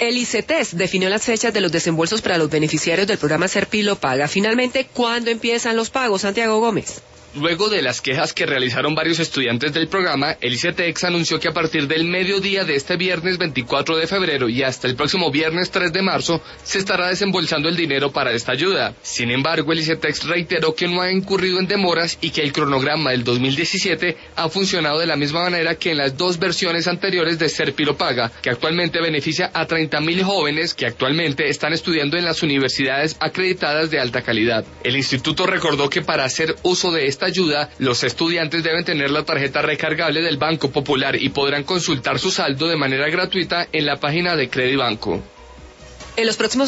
El ICETEX definió las fechas de los desembolsos para los beneficiarios del programa Serpilo Paga. Finalmente, ¿cuándo empiezan los pagos, Santiago Gómez? Luego de las quejas que realizaron varios estudiantes del programa, el ICETEX anunció que a partir del mediodía de este viernes 24 de febrero y hasta el próximo viernes 3 de marzo se estará desembolsando el dinero para esta ayuda. Sin embargo, el ICETEX reiteró que no ha incurrido en demoras y que el cronograma del 2017 ha funcionado de la misma manera que en las dos versiones anteriores de Serpilo Paga, que actualmente beneficia a 30.000 jóvenes que actualmente están estudiando en las universidades acreditadas de alta calidad. El instituto recordó que para hacer uso de esta ayuda, los estudiantes deben tener la tarjeta recargable del Banco Popular y podrán consultar su saldo de manera gratuita en la página de Credibanco. En los próximos